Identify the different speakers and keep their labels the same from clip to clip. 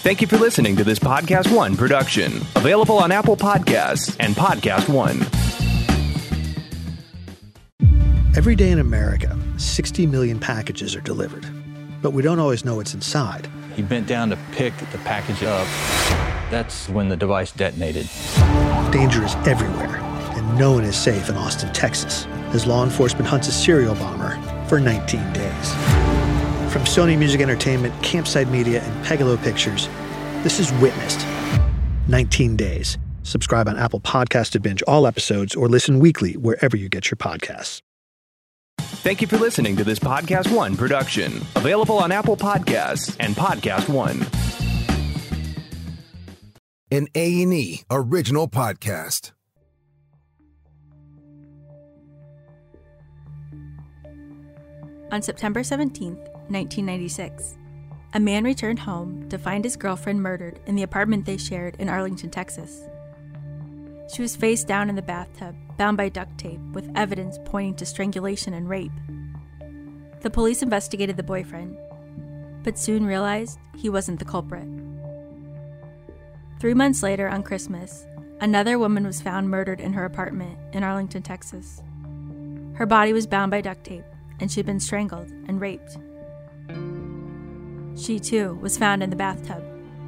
Speaker 1: Thank you for listening to this Podcast One production, available on Apple Podcasts and Podcast One.
Speaker 2: Every day in America, 60 million packages are delivered, but we don't always know what's inside.
Speaker 3: He bent down to pick the package up. That's when the device detonated.
Speaker 2: Danger is everywhere, and no one is safe in Austin, Texas, as law enforcement hunts a serial bomber for 19 days. From Sony Music Entertainment, Campside Media, and Pegalo Pictures, this is Witnessed. 19 Days. Subscribe on Apple Podcasts to binge all episodes or listen weekly wherever you get your podcasts.
Speaker 1: Thank you for listening to this Podcast One production, available on Apple Podcasts and Podcast One.
Speaker 4: An A&E original podcast.
Speaker 5: On September 17th, 1996, a man returned home to find his girlfriend murdered in the apartment they shared in Arlington, Texas. She was face down in the bathtub, bound by duct tape, with evidence pointing to strangulation and rape. The police investigated the boyfriend, but soon realized he wasn't the culprit. 3 months later, on Christmas, another woman was found murdered in her apartment in Arlington, Texas. Her body was bound by duct tape, and she'd been strangled and raped. She, too, was found in the bathtub.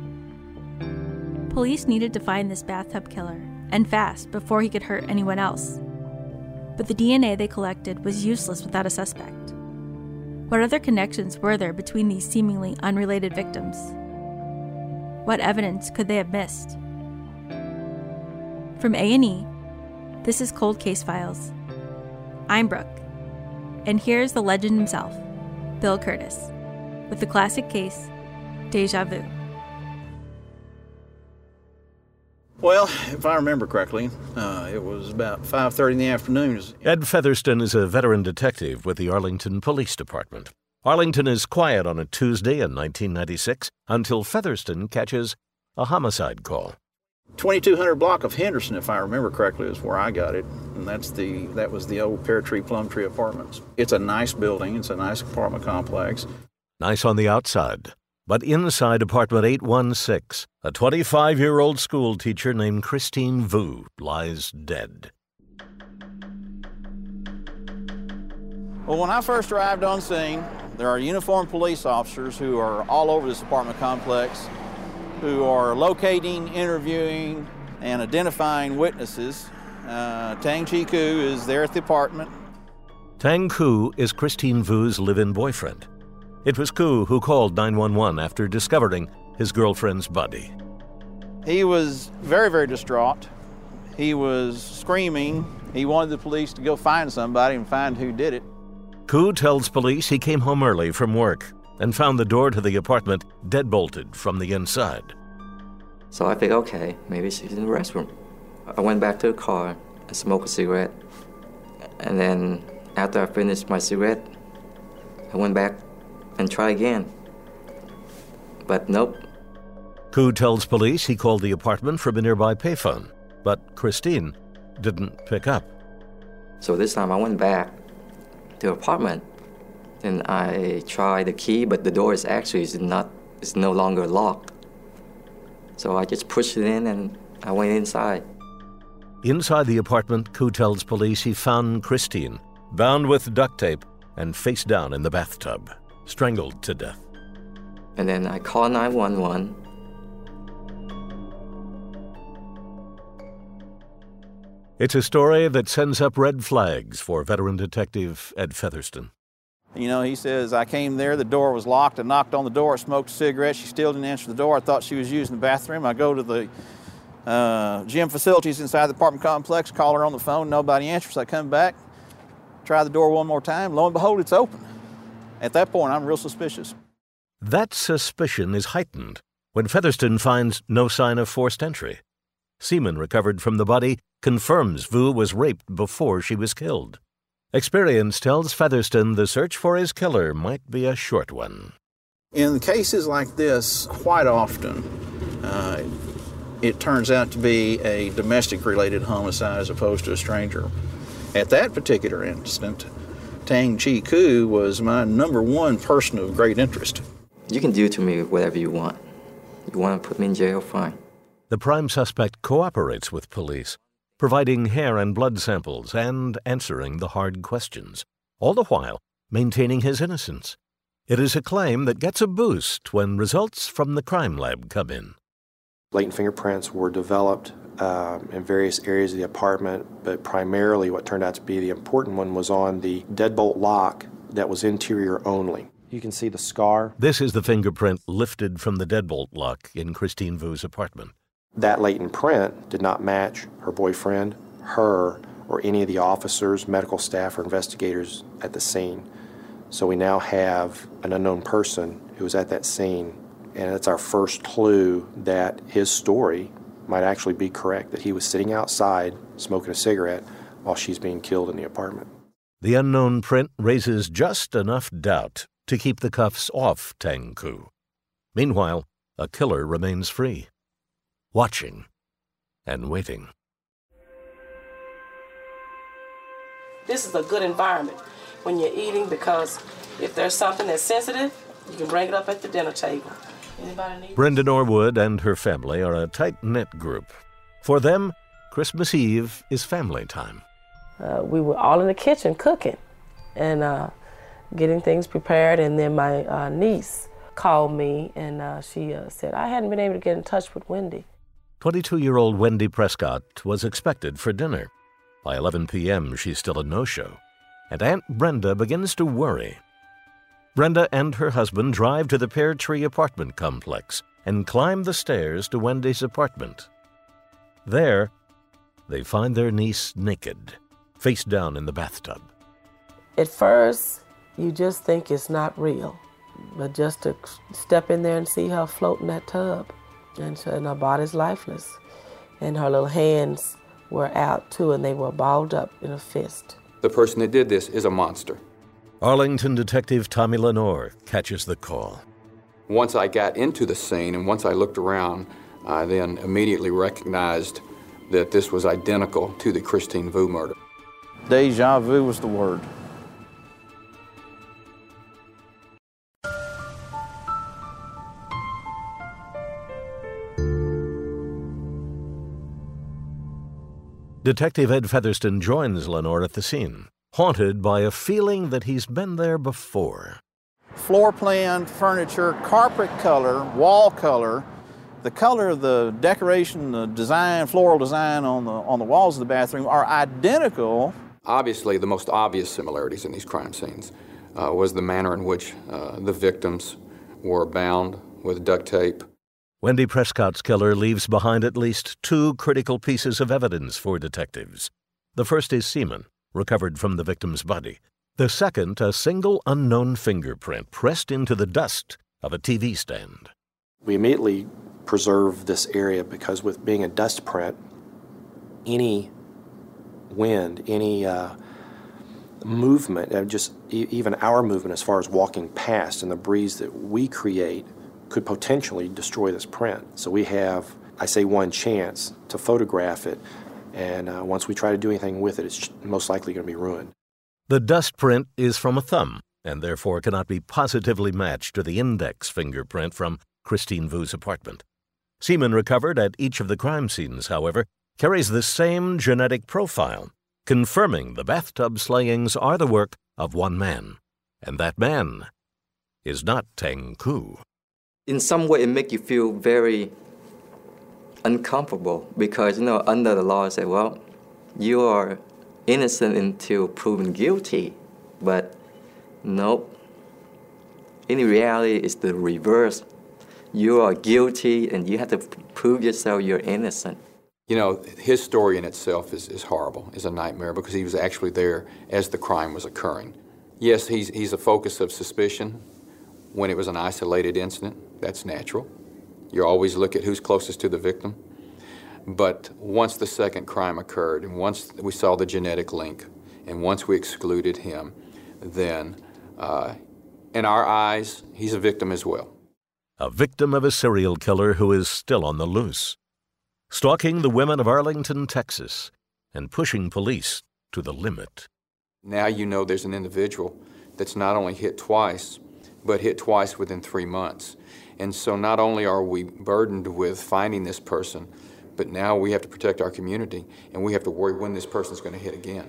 Speaker 5: Police needed to find this bathtub killer, and fast, before he could hurt anyone else. But the DNA they collected was useless without a suspect. What other connections were there between these seemingly unrelated victims? What evidence could they have missed? From A&E, this is Cold Case Files. I'm Brooke, and here's the legend himself, Bill Curtis, with the classic case, Deja Vu.
Speaker 6: Well, if I remember correctly, it was about 5:30 in the afternoon.
Speaker 7: Ed Featherston is a veteran detective with the Arlington Police Department. Arlington is quiet on a Tuesday in 1996 until Featherston catches a homicide call.
Speaker 6: 2200 block of Henderson, if I remember correctly, is where I got it, and that was the old Pear Tree Plum Tree Apartments. It's a nice building. It's a nice apartment complex.
Speaker 7: Nice on the outside, but inside apartment 816, a 25-year-old school teacher named Christine Vu lies dead.
Speaker 6: Well, when I first arrived on scene, there are uniformed police officers who are all over this apartment complex who are locating, interviewing, and identifying witnesses. Tang Chi Koo is there at the apartment.
Speaker 7: Tang Koo is Christine Vu's live-in boyfriend. It was Koo who called 911 after discovering his girlfriend's body.
Speaker 6: He was very, very distraught. He was screaming. He wanted the police to go find somebody and find who did it.
Speaker 7: Koo tells police he came home early from work and found the door to the apartment deadbolted from the inside.
Speaker 8: So I think, okay, maybe she's in the restroom. I went back to the car and smoked a cigarette. And then after I finished my cigarette, I went back and tried again. But nope.
Speaker 7: Koo tells police he called the apartment from a nearby payphone, but Christine didn't pick up.
Speaker 8: So this time I went back to the apartment. Then I tried the key, but the door is no longer locked. So I just pushed it in and I went inside.
Speaker 7: Inside the apartment, Koo tells police he found Christine, bound with duct tape and face down in the bathtub, strangled to death.
Speaker 8: And then I called 911.
Speaker 7: It's a story that sends up red flags for veteran detective Ed Featherston.
Speaker 6: You know, he says, I came there, the door was locked. I knocked on the door, smoked a cigarette. She still didn't answer the door. I thought she was using the bathroom. I go to the gym facilities inside the apartment complex, call her on the phone, nobody answers. I come back, try the door one more time. Lo and behold, it's open. At that point, I'm real suspicious.
Speaker 7: That suspicion is heightened when Featherston finds no sign of forced entry. Semen recovered from the body confirms Vu was raped before she was killed. Experience tells Featherston the search for his killer might be a short one.
Speaker 6: In cases like this, quite often, it turns out to be a domestic-related homicide as opposed to a stranger. At that particular instant, Tang Chi Koo was my number one person of great interest.
Speaker 8: You can do to me whatever you want. You want to put me in jail? Fine.
Speaker 7: The prime suspect cooperates with police, providing hair and blood samples and answering the hard questions, all the while maintaining his innocence. It is a claim that gets a boost when results from the crime lab come in.
Speaker 9: Latent fingerprints were developed in various areas of the apartment, but primarily what turned out to be the important one was on the deadbolt lock that was interior only. You can see the scar.
Speaker 7: This is the fingerprint lifted from the deadbolt lock in Christine Vu's apartment.
Speaker 9: That latent print did not match her boyfriend, her, or any of the officers, medical staff, or investigators at the scene. So we now have an unknown person who was at that scene, and it's our first clue that his story might actually be correct, that he was sitting outside smoking a cigarette while she's being killed in the apartment.
Speaker 7: The unknown print raises just enough doubt to keep the cuffs off Tang Ku. Meanwhile, a killer remains free, watching and waiting.
Speaker 10: This is a good environment when you're eating, because if there's something that's sensitive, you can bring it up at the dinner table. Anybody need
Speaker 7: Brenda Norwood and her family are a tight-knit group. For them, Christmas Eve is family time.
Speaker 10: We were all in the kitchen cooking and getting things prepared, and then my niece called me and she said I hadn't been able to get in touch with Wendy.
Speaker 7: 22-year-old Wendy Prescott was expected for dinner. By 11 p.m., she's still a no-show, and Aunt Brenda begins to worry. Brenda and her husband drive to the Pear Tree apartment complex and climb the stairs to Wendy's apartment. There, they find their niece naked, face down in the bathtub.
Speaker 10: At first, you just think it's not real, but just to step in there and see her float in that tub, and her body's lifeless, and her little hands were out too, and they were balled up in a fist.
Speaker 11: The person that did this is a monster.
Speaker 7: Arlington detective Tommy Lenore catches the call.
Speaker 11: Once I got into the scene and once I looked around, I then immediately recognized that this was identical to the Christine Vu murder.
Speaker 6: Deja vu was the word.
Speaker 7: Detective Ed Featherston joins Lenore at the scene, haunted by a feeling that he's been there before.
Speaker 6: Floor plan, furniture, carpet color, wall color, the color of the decoration, the design, floral design on the walls of the bathroom are identical.
Speaker 11: Obviously, the most obvious similarities in these crime scenes was the manner in which the victims were bound with duct tape.
Speaker 7: Wendy Prescott's killer leaves behind at least two critical pieces of evidence for detectives. The first is semen, recovered from the victim's body. The second, a single unknown fingerprint pressed into the dust of a TV stand.
Speaker 9: We immediately preserve this area because with being a dust print, any wind, any movement, just even our movement as far as walking past and the breeze that we create could potentially destroy this print. So we have, I say, one chance to photograph it, and once we try to do anything with it, it's most likely going to be ruined.
Speaker 7: The dust print is from a thumb, and therefore cannot be positively matched to the index fingerprint from Christine Vu's apartment. Semen recovered at each of the crime scenes, however, carries the same genetic profile, confirming the bathtub slayings are the work of one man, and that man is not Tang Ku.
Speaker 8: In some way, it makes you feel very uncomfortable because, under the law, say, well, you are innocent until proven guilty. But nope. In reality, it's the reverse. You are guilty and you have to prove yourself you're innocent.
Speaker 11: His story in itself is horrible, is a nightmare, because he was actually there as the crime was occurring. Yes, he's a focus of suspicion when it was an isolated incident. That's natural. You always look at who's closest to the victim. But once the second crime occurred, and once we saw the genetic link, and once we excluded him, then in our eyes, he's a victim as well.
Speaker 7: A victim of a serial killer who is still on the loose, stalking the women of Arlington, Texas, and pushing police to the limit.
Speaker 11: Now there's an individual that's not only hit twice, but hit twice within 3 months. And so not only are we burdened with finding this person, but now we have to protect our community, and we have to worry when this person's going to hit again.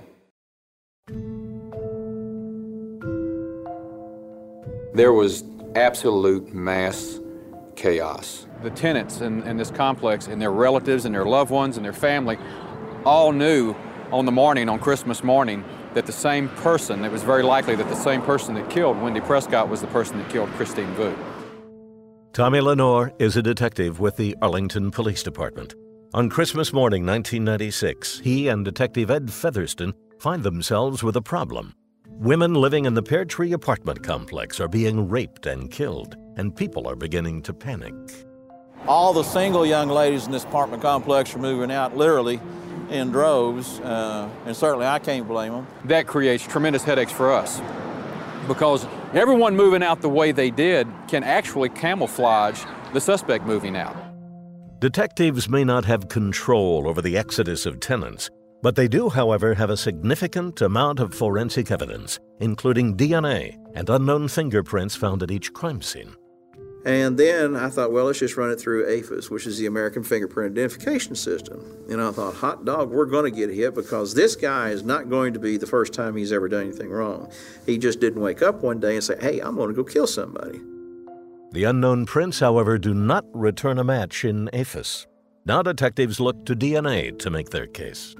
Speaker 11: There was absolute mass chaos. The tenants in this complex and their relatives and their loved ones and their family all knew on the morning, on Christmas morning, that the same person, it was very likely that the same person that killed Wendy Prescott was the person that killed Christine Vu.
Speaker 7: Tommy Lenore is a detective with the Arlington Police Department. On Christmas morning 1996, he and Detective Ed Featherston find themselves with a problem. Women living in the Pear Tree apartment complex are being raped and killed, and people are beginning to panic.
Speaker 6: All the single young ladies in this apartment complex are moving out, literally, in droves, and certainly I can't blame them.
Speaker 11: That creates tremendous headaches for us, because everyone moving out the way they did can actually camouflage the suspect moving out.
Speaker 7: Detectives may not have control over the exodus of tenants, but they do, however, have a significant amount of forensic evidence, including DNA and unknown fingerprints found at each crime scene.
Speaker 6: And then I thought, well, let's just run it through AFIS, which is the American Fingerprint Identification System. And I thought, hot dog, we're going to get hit, because this guy is not going to be the first time he's ever done anything wrong. He just didn't wake up one day and say, hey, I'm going to go kill somebody.
Speaker 7: The unknown prints, however, do not return a match in AFIS. Now detectives look to DNA to make their case.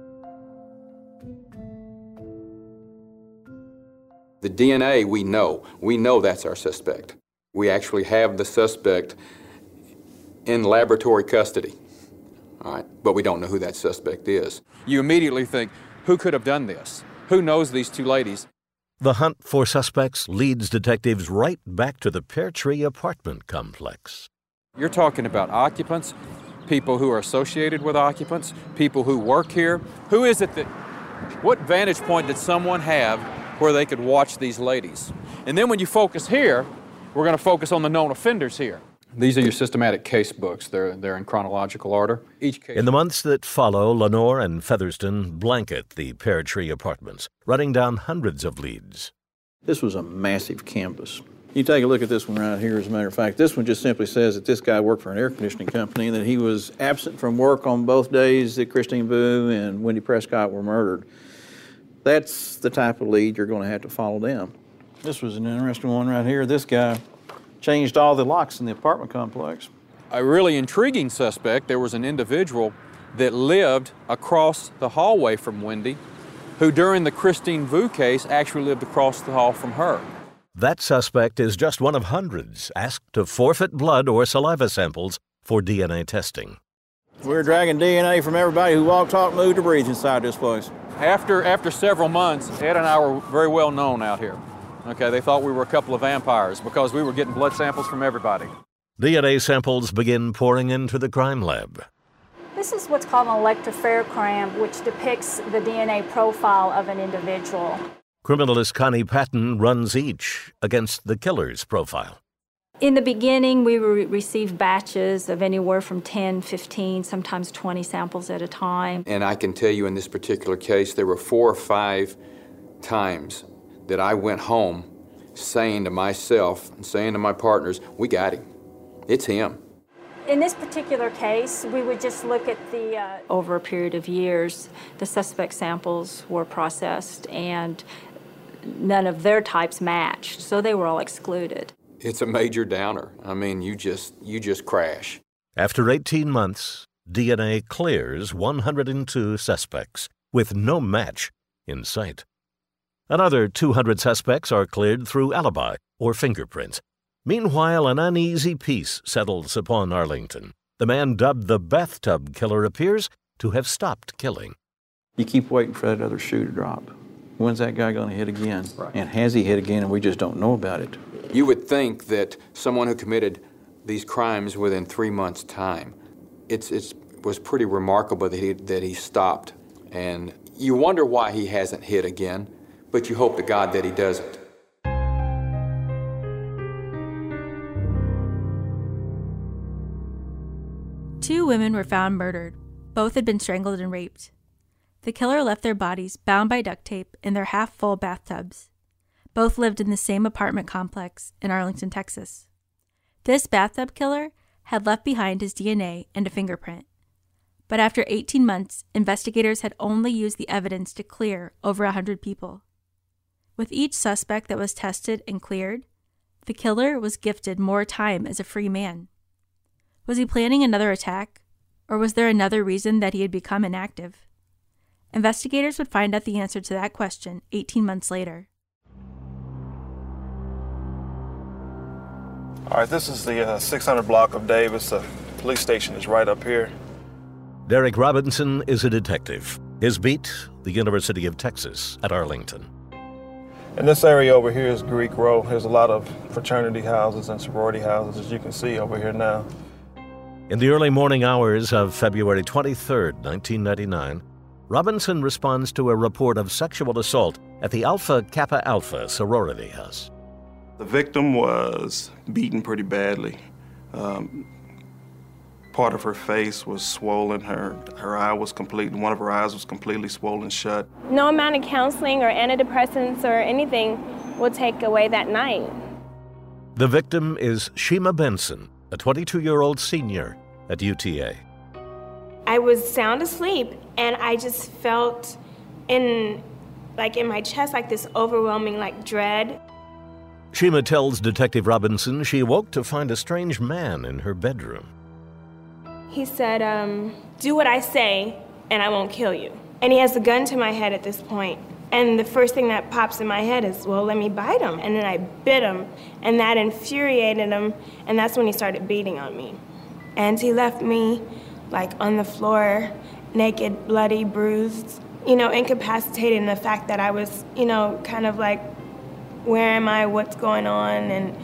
Speaker 11: The DNA, we know that's our suspect. We actually have the suspect in laboratory custody, all right? But we don't know who that suspect is. You immediately think, who could have done this? Who knows these two ladies?
Speaker 7: The hunt for suspects leads detectives right back to the Pear Tree apartment complex.
Speaker 11: You're talking about occupants, people who are associated with occupants, people who work here. Who is it that, what vantage point did someone have where they could watch these ladies? And then when you focus here, we're going to focus on the known offenders here. These are your systematic case books. They're in chronological order. Each case.
Speaker 7: In the months that follow, Lenore and Featherston blanket the Pear Tree apartments, running down hundreds of leads.
Speaker 6: This was a massive canvas. You take a look at this one right here, as a matter of fact. This one just simply says that this guy worked for an air conditioning company, that he was absent from work on both days that Christine Vu and Wendy Prescott were murdered. That's the type of lead you're going to have to follow them. This was an interesting one right here. This guy changed all the locks in the apartment complex.
Speaker 11: A really intriguing suspect, there was an individual that lived across the hallway from Wendy, who during the Christine Vu case actually lived across the hall from her.
Speaker 7: That suspect is just one of hundreds asked to forfeit blood or saliva samples for DNA testing.
Speaker 6: We're dragging DNA from everybody who walked, talked, moved, or breathed inside this place.
Speaker 11: After several months, Ed and I were very well known out here. Okay, they thought we were a couple of vampires because we were getting blood samples from everybody.
Speaker 7: DNA samples begin pouring into the crime lab.
Speaker 12: This is what's called an electropherogram, which depicts the DNA profile of an individual.
Speaker 7: Criminalist Connie Patton runs each against the killer's profile.
Speaker 12: In the beginning, we would receive batches of anywhere from 10, 15, sometimes 20 samples at a time.
Speaker 11: And I can tell you in this particular case, there were 4 or 5 times that I went home saying to myself and saying to my partners, we got him. It's him.
Speaker 12: In this particular case, we would just look at the... Over a period of years, the suspect samples were processed and none of their types matched, so they were all excluded.
Speaker 11: It's a major downer. I mean, you just crash.
Speaker 7: After 18 months, DNA clears 102 suspects with no match in sight. Another 200 suspects are cleared through alibi or fingerprints. Meanwhile, an uneasy peace settles upon Arlington. The man dubbed the bathtub killer appears to have stopped killing.
Speaker 6: You keep waiting for that other shoe to drop. When's that guy going to hit again? Right. And has he hit again and we just don't know about it?
Speaker 11: You would think that someone who committed these crimes within 3 months' time, it was pretty remarkable that he stopped. And you wonder why he hasn't hit again, but you hope to God that he doesn't.
Speaker 5: Two women were found murdered. Both had been strangled and raped. The killer left their bodies bound by duct tape in their half-full bathtubs. Both lived in the same apartment complex in Arlington, Texas. This bathtub killer had left behind his DNA and a fingerprint. But after 18 months, investigators had only used the evidence to clear over 100 people. With each suspect that was tested and cleared, the killer was gifted more time as a free man. Was he planning another attack, or was there another reason that he had become inactive? Investigators would find out the answer to that question 18 months later.
Speaker 13: All right, this is the 600 block of Davis. The police station is right up here.
Speaker 7: Derek Robinson is a detective. His beat, the University of Texas at Arlington.
Speaker 13: And this area over here is Greek Row. There's a lot of fraternity houses and sorority houses, as you can see over here now.
Speaker 7: In the early morning hours of February 23, 1999, Robinson responds to a report of sexual assault at the Alpha Kappa Alpha sorority house.
Speaker 13: The victim was beaten pretty badly. Part of her face was swollen. Her eye was one of her eyes was completely swollen shut.
Speaker 14: No amount of counseling or antidepressants or anything will take away that night.
Speaker 7: The victim is Shima Benson, a 22-year-old senior at UTA.
Speaker 14: I was sound asleep, and I just felt in my chest this overwhelming dread.
Speaker 7: Shima tells Detective Robinson she woke to find a strange man in her bedroom.
Speaker 14: He said, do what I say, and I won't kill you. And he has a gun to my head at this point. And the first thing that pops in my head is, well, let me bite him. And then I bit him, and that infuriated him, and that's when he started beating on me. And he left me, on the floor, naked, bloody, bruised, incapacitated in the fact that I was, where am I, what's going on, and,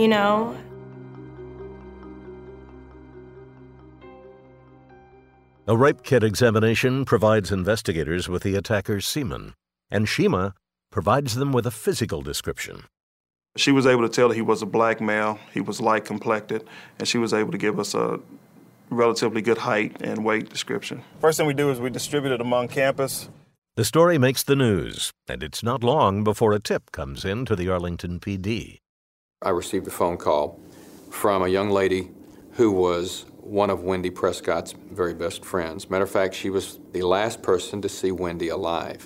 Speaker 7: A rape kit examination provides investigators with the attacker's semen, and Shima provides them with a physical description.
Speaker 13: She was able to tell that he was a black male, he was light-complected, and she was able to give us a relatively good height and weight description. First thing we do is we distribute it among campus.
Speaker 7: The story makes the news, and it's not long before a tip comes in to the Arlington PD.
Speaker 11: I received a phone call from a young lady who was one of Wendy Prescott's very best friends. Matter of fact, she was the last person to see Wendy alive.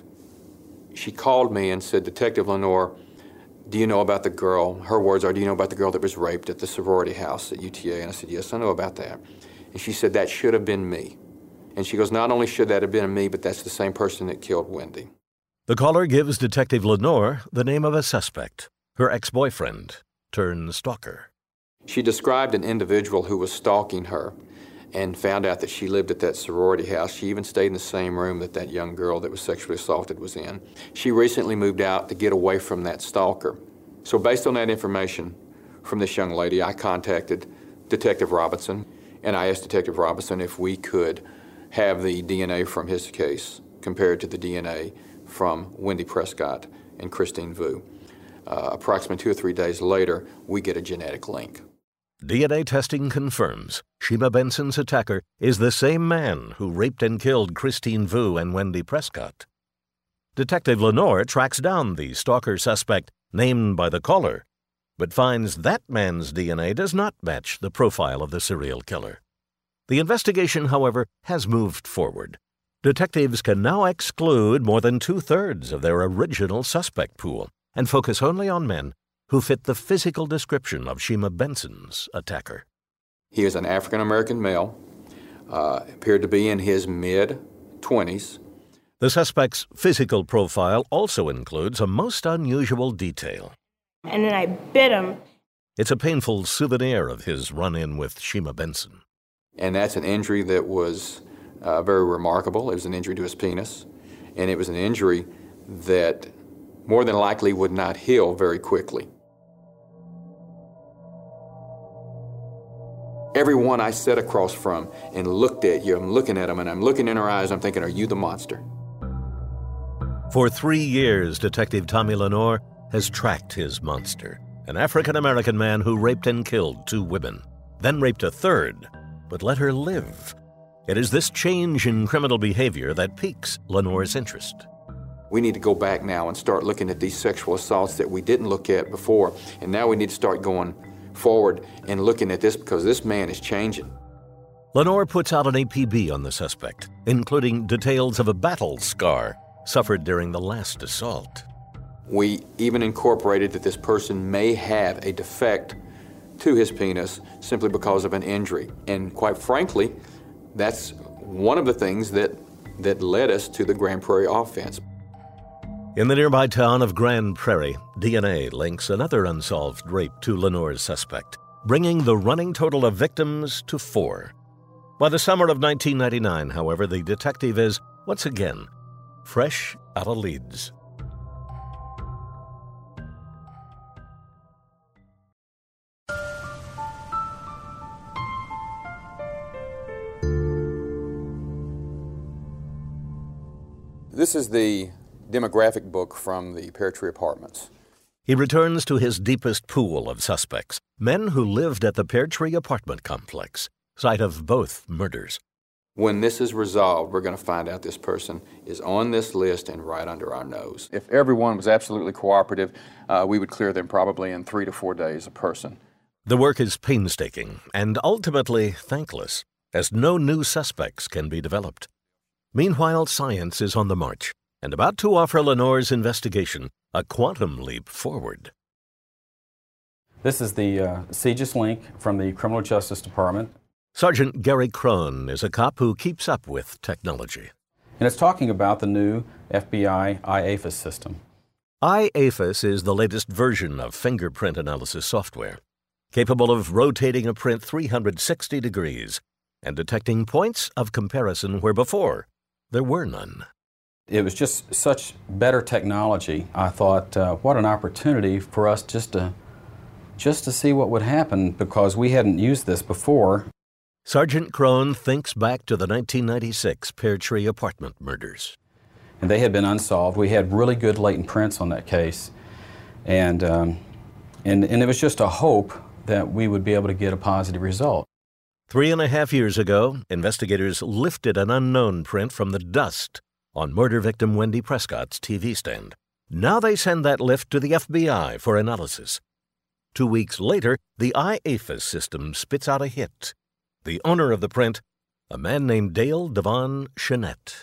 Speaker 11: She called me and said, Detective Lenore, do you know about the girl? Her words are, do you know about the girl that was raped at the sorority house at UTA? And I said, yes, I know about that. And she said, that should have been me. And she goes, not only should that have been me, but that's the same person that killed Wendy.
Speaker 7: The caller gives Detective Lenore the name of a suspect, her ex-boyfriend turned stalker.
Speaker 11: She described an individual who was stalking her and found out that she lived at that sorority house. She even stayed in the same room that that young girl that was sexually assaulted was in. She recently moved out to get away from that stalker. So based on that information from this young lady, I contacted Detective Robinson, and I asked Detective Robinson if we could have the DNA from his case compared to the DNA from Wendy Prescott and Christine Vu. Approximately 2 or 3 days later, we get a genetic link.
Speaker 7: DNA testing confirms Shima Benson's attacker is the same man who raped and killed Christine Vu and Wendy Prescott. Detective Lenore tracks down the stalker suspect named by the caller, but finds that man's DNA does not match the profile of the serial killer. The investigation, however, has moved forward. Detectives can now exclude more than 2/3 of their original suspect pool and focus only on men who fit the physical description of Shima Benson's attacker.
Speaker 11: He is an African-American male, appeared to be in his mid-20s.
Speaker 7: The suspect's physical profile also includes a most unusual detail.
Speaker 14: And then I bit him.
Speaker 7: It's a painful souvenir of his run-in with Shima Benson.
Speaker 11: And that's an injury that was very remarkable. It was an injury to his penis, and it was an injury that more than likely would not heal very quickly. Everyone I sat across from and looked at you, I'm looking at them, and I'm looking in her eyes, I'm thinking, are you the monster?
Speaker 7: For 3 years, Detective Tommy Lenore has tracked his monster, an African-American man who raped and killed 2 women, then raped a 3rd, but let her live. It is this change in criminal behavior that piques Lenore's interest.
Speaker 11: We need to go back now and start looking at these sexual assaults that we didn't look at before, and now we need to start going forward and looking at this because this man is changing.
Speaker 7: Lenore puts out an APB on the suspect, including details of a battle scar suffered during the last assault.
Speaker 11: We even incorporated that this person may have a defect to his penis simply because of an injury. And quite frankly, that's one of the things that led us to the Grand Prairie offense.
Speaker 7: In the nearby town of Grand Prairie, DNA links another unsolved rape to Lenore's suspect, bringing the running total of victims to 4. By the summer of 1999, however, the detective is, once again, fresh out of Leeds.
Speaker 11: This is the demographic book from the Pear Tree Apartments.
Speaker 7: He returns to his deepest pool of suspects, men who lived at the Pear Tree apartment complex, site of both murders.
Speaker 11: When this is resolved, we're going to find out this person is on this list and right under our nose.
Speaker 15: If everyone was absolutely cooperative, we would clear them probably in 3 to 4 days a person.
Speaker 7: The work is painstaking and ultimately thankless, as no new suspects can be developed. Meanwhile, science is on the march and about to offer Lenore's investigation a quantum leap forward.
Speaker 16: This is the CJIS link from the Criminal Justice Department.
Speaker 7: Sergeant Gary Crone is a cop who keeps up with technology.
Speaker 16: And it's talking about the new FBI IAFIS system.
Speaker 7: IAFIS is the latest version of fingerprint analysis software, capable of rotating a print 360 degrees and detecting points of comparison where before there were none.
Speaker 16: It was just such better technology. I thought, what an opportunity for us just to see what would happen, because we hadn't used this before.
Speaker 7: Sergeant Crone thinks back to the 1996 Pear Tree apartment murders.
Speaker 16: And they had been unsolved. We had really good latent prints on that case. And it was just a hope that we would be able to get a positive result.
Speaker 7: 3.5 years ago, investigators lifted an unknown print from the dust on murder victim Wendy Prescott's TV stand. Now they send that lift to the FBI for analysis. 2 weeks later, the IAFIS system spits out a hit. The owner of the print, a man named Dale Devon Chenette.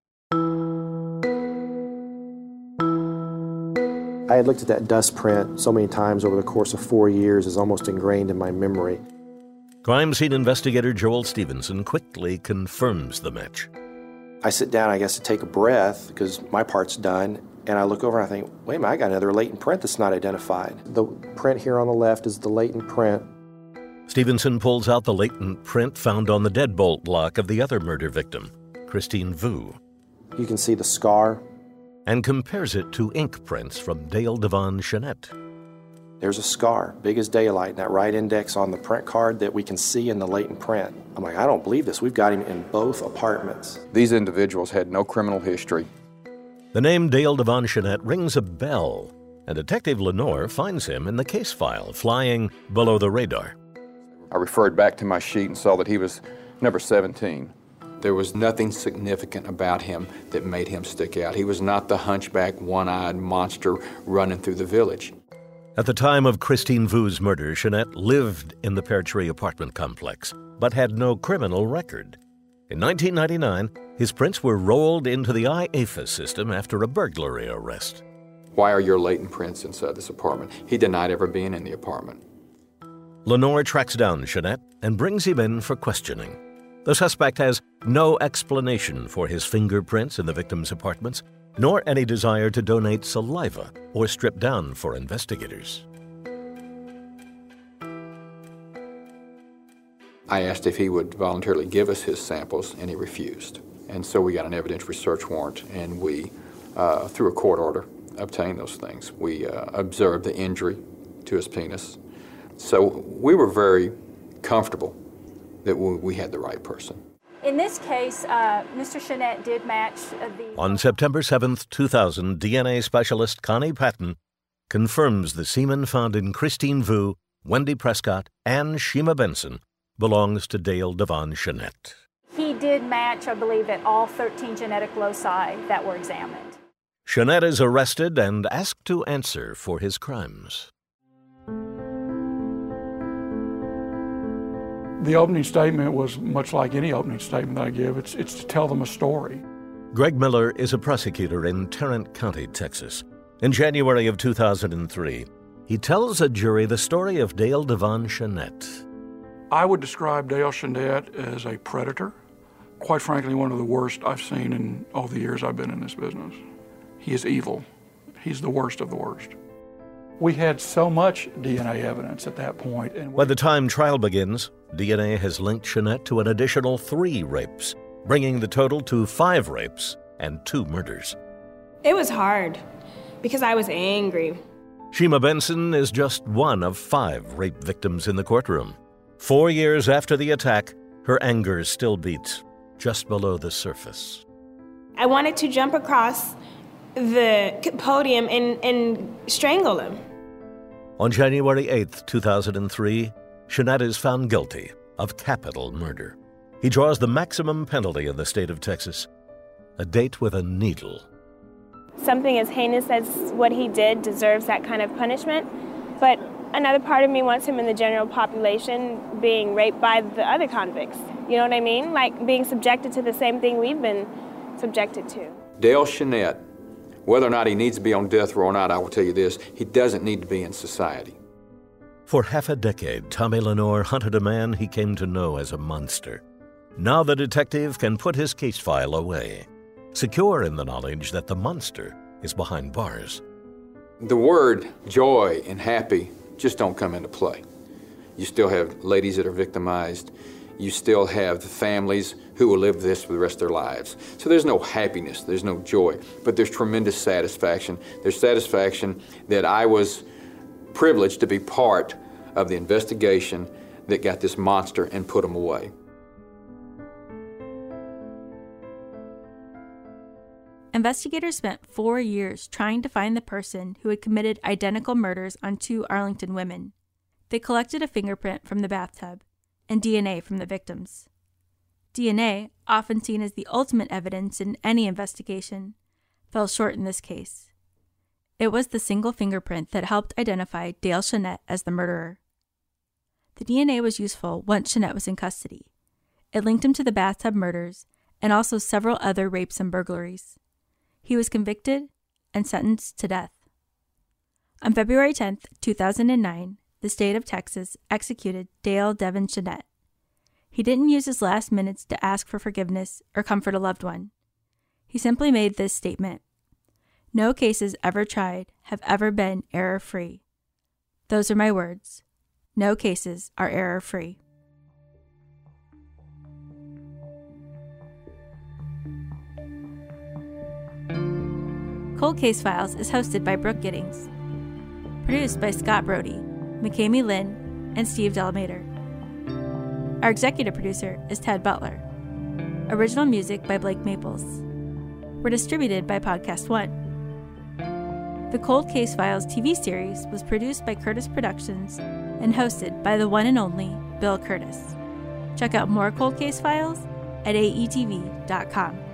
Speaker 9: I had looked at that dust print so many times over the course of 4 years, it's almost ingrained in my memory.
Speaker 7: Crime scene investigator Joel Stevenson quickly confirms the match.
Speaker 9: I sit down, I guess, to take a breath because my part's done, and I look over and I think, wait a minute, I got another latent print that's not identified. The print here on the left is the latent print.
Speaker 7: Stevenson pulls out the latent print found on the deadbolt lock of the other murder victim, Christine Vu.
Speaker 9: You can see the scar.
Speaker 7: And compares it to ink prints from Dale Devon Chenette.
Speaker 9: There's a scar, big as daylight, in that right index on the print card that we can see in the latent print. I'm like, I don't believe this. We've got him in both apartments.
Speaker 15: These individuals had no criminal history.
Speaker 7: The name Dale Devon Chenette rings a bell, and Detective Lenore finds him in the case file, flying below the radar.
Speaker 15: I referred back to my sheet and saw that he was number 17.
Speaker 11: There was nothing significant about him that made him stick out. He was not the hunchback, one-eyed monster running through the village.
Speaker 7: At the time of Christine Vu's murder, Chenette lived in the Pear Tree apartment complex, but had no criminal record. In 1999, his prints were rolled into the IAFIS system after a burglary arrest.
Speaker 11: Why are your latent prints inside this apartment? He denied ever being in the apartment.
Speaker 7: Lenore tracks down Chenette and brings him in for questioning. The suspect has no explanation for his fingerprints in the victim's apartments, nor any desire to donate saliva or strip down for investigators.
Speaker 11: I asked if he would voluntarily give us his samples, and he refused. And so we got an evidentiary search warrant, and we, through a court order, obtained those things. We observed the injury to his penis. So we were very comfortable that we had the right person.
Speaker 12: In this case, Mr. Chenette did match the...
Speaker 7: On September 7th, 2000, DNA specialist Connie Patton confirms the semen found in Christine Vu, Wendy Prescott, and Shima Benson belongs to Dale Devon Chenette.
Speaker 12: He did match, I believe, at all 13 genetic loci that were examined.
Speaker 7: Chenette is arrested and asked to answer for his crimes.
Speaker 17: The opening statement was much like any opening statement that I give. It's to tell them a story.
Speaker 7: Greg Miller is a prosecutor in Tarrant County, Texas. In January of 2003, he tells a jury the story of Dale Devon Chenette.
Speaker 17: I would describe Dale Chenette as a predator. Quite frankly, one of the worst I've seen in all the years I've been in this business. He is evil. He's the worst of the worst. We had so much DNA evidence at that point. And
Speaker 7: by the time trial begins, DNA has linked Chenette to an additional 3 rapes, bringing the total to 5 rapes and 2 murders.
Speaker 14: It was hard because I was angry.
Speaker 7: Shima Benson is just one of 5 rape victims in the courtroom. 4 years after the attack, her anger still beats just below the surface.
Speaker 14: I wanted to jump across the podium and strangle him.
Speaker 7: On January 8, 2003, Chenette is found guilty of capital murder. He draws the maximum penalty in the state of Texas, a date with a needle.
Speaker 14: Something as heinous as what he did deserves that kind of punishment, but another part of me wants him in the general population being raped by the other convicts. You know what I mean? Like being subjected to the same thing we've been subjected to.
Speaker 11: Dale Chenette, whether or not he needs to be on death row or not, I will tell you this, he doesn't need to be in society.
Speaker 7: For half a decade, Tommy Lenore hunted a man he came to know as a monster. Now the detective can put his case file away, secure in the knowledge that the monster is behind bars.
Speaker 11: The word joy and happy just don't come into play. You still have ladies that are victimized. You still have the families who will live this for the rest of their lives. So there's no happiness, there's no joy, but there's tremendous satisfaction. There's satisfaction that I was privileged to be part of the investigation that got this monster and put him away.
Speaker 5: Investigators spent 4 years trying to find the person who had committed identical murders on 2 Arlington women. They collected a fingerprint from the bathtub and DNA from the victims. DNA, often seen as the ultimate evidence in any investigation, fell short in this case. It was the single fingerprint that helped identify Dale Chenette as the murderer. The DNA was useful once Chenette was in custody. It linked him to the bathtub murders and also several other rapes and burglaries. He was convicted and sentenced to death. On February 10, 2009, the state of Texas executed Dale Devon Chenette. He didn't use his last minutes to ask for forgiveness or comfort a loved one. He simply made this statement: "No cases ever tried have ever been error-free. Those are my words. No cases are error-free." Cold Case Files is hosted by Brooke Giddings. Produced by Scott Brody, McKamey Lynn, and Steve Delamater. Our executive producer is Ted Butler. Original music by Blake Maples. We're distributed by Podcast One. The Cold Case Files TV series was produced by Curtis Productions and hosted by the one and only Bill Curtis. Check out more Cold Case Files at aetv.com.